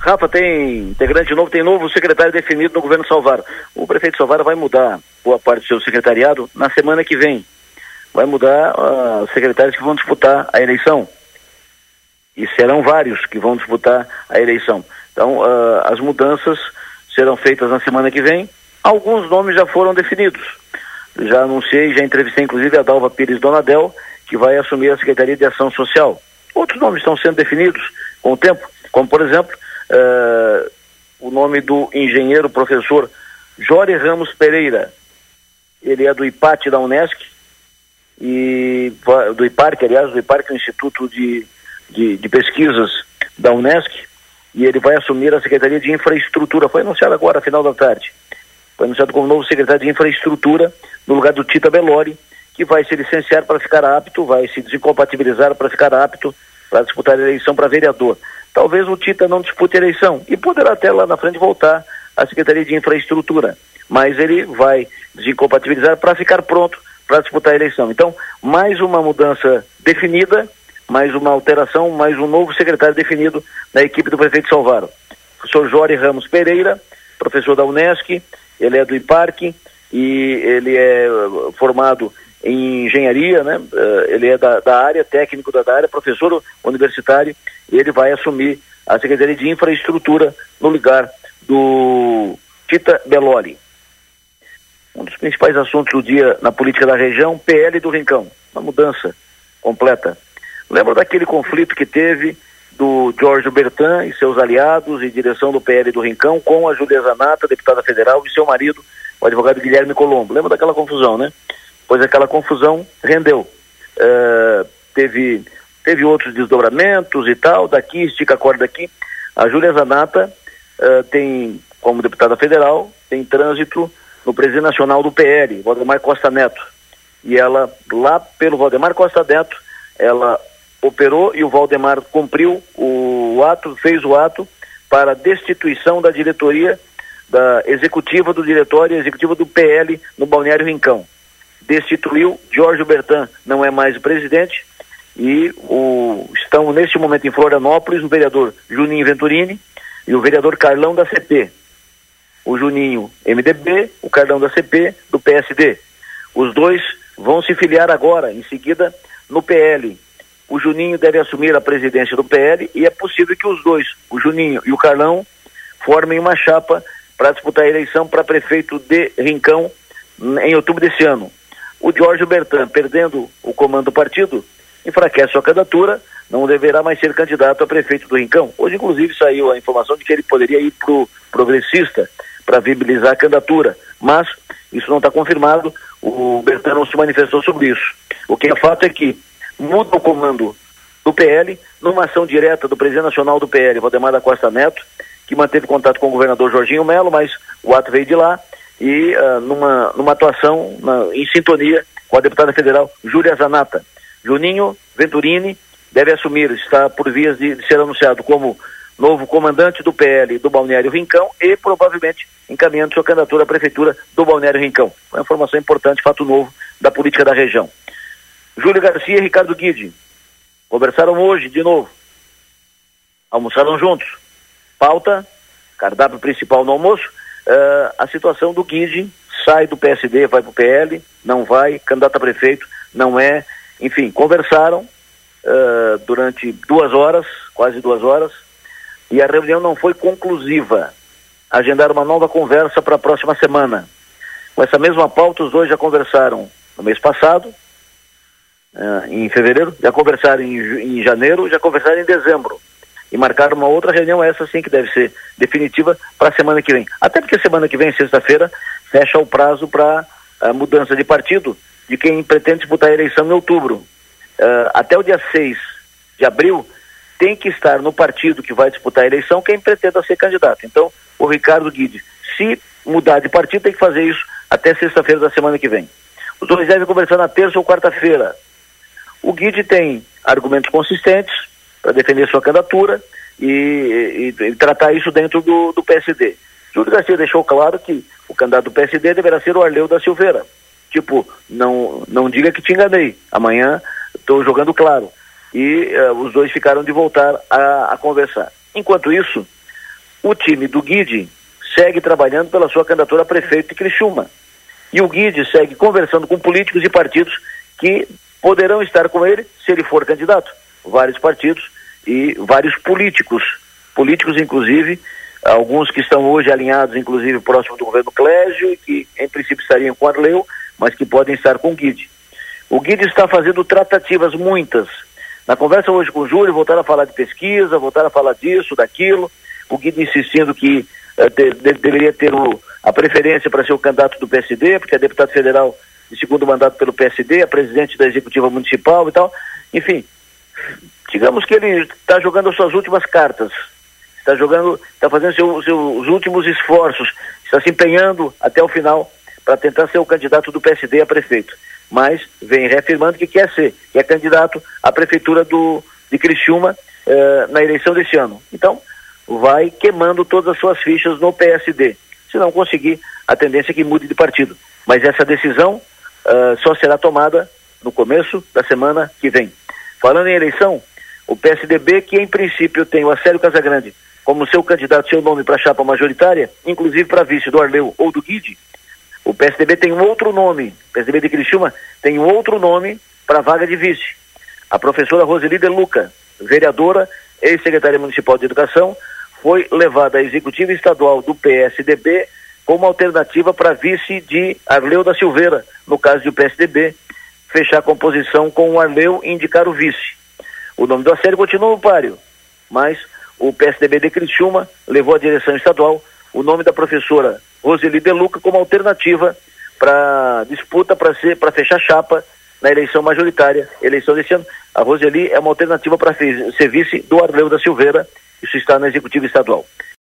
Rafa, tem integrante novo, tem novo secretário definido no governo Salvaro. O prefeito Salvaro vai mudar boa parte do seu secretariado na semana que vem. Vai mudar os secretários que vão disputar a eleição. E serão vários que vão disputar a eleição. Então, as mudanças serão feitas na semana que vem. Alguns nomes já foram definidos. Já anunciei, já entrevistei inclusive a Dalva Pires Donadel, que vai assumir a Secretaria de Ação Social. Outros nomes estão sendo definidos com o tempo, como por exemplo, o nome do engenheiro professor Jóri Ramos Pereira. Ele é do IPAT da Unesc, e do IPARC, aliás, do IPARC, o Instituto de Pesquisas da Unesc, e ele vai assumir a Secretaria de Infraestrutura. Foi anunciado agora, final da tarde. Foi anunciado como novo secretário de Infraestrutura, no lugar do Tita Bellori, que vai se licenciar para ficar apto, vai se desincompatibilizar para ficar apto para disputar a eleição para vereador. Talvez o Tita não dispute a eleição e poderá até lá na frente voltar à Secretaria de Infraestrutura, mas ele vai desincompatibilizar para ficar pronto para disputar a eleição. Então, mais uma mudança definida, mais uma alteração, mais um novo secretário definido na equipe do prefeito Salvaro. O professor Jóri Ramos Pereira, professor da Unesc, ele é do IPARC e ele é formado em engenharia, né? Ele é da área, técnico da área, professor universitário, e ele vai assumir a Secretaria de Infraestrutura no lugar do Tita Bellori. Um dos principais assuntos do dia na política da região, PL do Rincão, uma mudança completa. Lembra daquele conflito que teve do Jorge Bertan e seus aliados e direção do PL do Rincão com a Júlia Zanata, deputada federal, e seu marido, o advogado Guilherme Colombo. Lembra daquela confusão, né? Pois aquela confusão rendeu. Teve outros desdobramentos e tal, daqui, estica a corda daqui. A Júlia Zanata tem, como deputada federal, tem trânsito no presidente nacional do PL, Valdemar Costa Neto. E ela, lá pelo Valdemar Costa Neto, ela operou e o Valdemar cumpriu o ato, fez o ato para destituição da diretoria, da executiva do diretório, executiva do PL no Balneário Rincão. Destituiu, Jorge Bertan não é mais o presidente, e estão neste momento em Florianópolis o vereador Juninho Venturini e o vereador Carlão da CP. O Juninho, MDB, o Carlão da CP, do PSD. Os dois vão se filiar agora, em seguida, no PL. O Juninho deve assumir a presidência do PL e é possível que os dois, o Juninho e o Carlão, formem uma chapa para disputar a eleição para prefeito de Rincão em outubro desse ano. O Jorge Bertan, perdendo o comando do partido, enfraquece sua candidatura, não deverá mais ser candidato a prefeito do Rincão. Hoje, inclusive, saiu a informação de que ele poderia ir para o Progressista para viabilizar a candidatura, mas isso não está confirmado, o Bertan não se manifestou sobre isso. O que é fato é que muda o comando do PL numa ação direta do presidente nacional do PL, Valdemar da Costa Neto, que manteve contato com o governador Jorginho Melo, mas o ato veio de lá, e numa atuação em sintonia com a deputada federal Júlia Zanata. Juninho Venturini deve assumir, está por vias de ser anunciado como novo comandante do PL do Balneário Rincão e provavelmente encaminhando sua candidatura à prefeitura do Balneário Rincão. Foi uma informação importante, fato novo da política da região. Júlio Garcia e Ricardo Guidi conversaram hoje de novo, almoçaram juntos. Pauta, cardápio principal no almoço, a situação do Guidi, sai do PSD, vai para o PL, não vai, candidato a prefeito, não é, enfim, conversaram durante 2 horas, quase 2 horas, e a reunião não foi conclusiva. Agendaram uma nova conversa para a próxima semana. Com essa mesma pauta, os dois já conversaram no mês passado, em fevereiro, já conversaram em janeiro, já conversaram em dezembro. E marcaram uma outra reunião, essa sim que deve ser definitiva, para a semana que vem. Até porque semana que vem, sexta-feira, fecha o prazo para a mudança de partido de quem pretende disputar a eleição em outubro. Até o dia 6 de abril, tem que estar no partido que vai disputar a eleição quem pretenda ser candidato. Então, o Ricardo Guidi, se mudar de partido, tem que fazer isso até sexta-feira da semana que vem. Os dois devem conversar na terça ou quarta-feira. O Guidi tem argumentos consistentes para defender sua candidatura e tratar isso dentro do PSD. Júlio Garcia deixou claro que o candidato do PSD deverá ser o Arleu da Silveira. Tipo, não diga que te enganei, amanhã estou jogando claro. E os dois ficaram de voltar a conversar. Enquanto isso, o time do Guide segue trabalhando pela sua candidatura a prefeito de Criciúma. E o Guide segue conversando com políticos e partidos que poderão estar com ele se ele for candidato. Vários partidos e vários políticos inclusive, alguns que estão hoje alinhados, inclusive próximo do governo Clésio, e que em princípio estariam com Arleu, mas que podem estar com o Guide. O Guide está fazendo tratativas muitas. Na conversa hoje com o Júlio, voltaram a falar de pesquisa, voltaram a falar disso, daquilo, o Guide insistindo que deveria ter a preferência para ser o candidato do PSD, porque é deputado federal de segundo mandato pelo PSD, é presidente da executiva municipal e tal. Enfim, digamos que ele está jogando as suas últimas cartas, está fazendo seus últimos esforços, está se empenhando até o final para tentar ser o candidato do PSD a prefeito. Mas vem reafirmando que quer que é candidato à prefeitura de Criciúma na eleição desse ano. Então, vai queimando todas as suas fichas no PSD. Se não conseguir, a tendência é que mude de partido. Mas essa decisão só será tomada no começo da semana que vem. Falando em eleição, o PSDB, que em princípio tem o Acélio Casagrande como seu candidato, seu nome para a chapa majoritária, inclusive para vice do Arleu ou do Guide, o PSDB tem um outro nome, o PSDB de Criciúma tem um outro nome para a vaga de vice. A professora Roseli De Luca, vereadora, ex-secretária municipal de educação, foi levada à executiva estadual do PSDB como alternativa para vice de Arleu da Silveira, no caso de o PSDB fechar a composição com o Arleu e indicar o vice. O nome do Acélio continua no páreo, mas o PSDB de Criciúma levou à direção estadual o nome da professora Roseli De Luca como alternativa para disputa para fechar chapa na eleição majoritária, eleição desse ano. A Roseli é uma alternativa para ser vice do Arleu da Silveira, isso está na executiva estadual.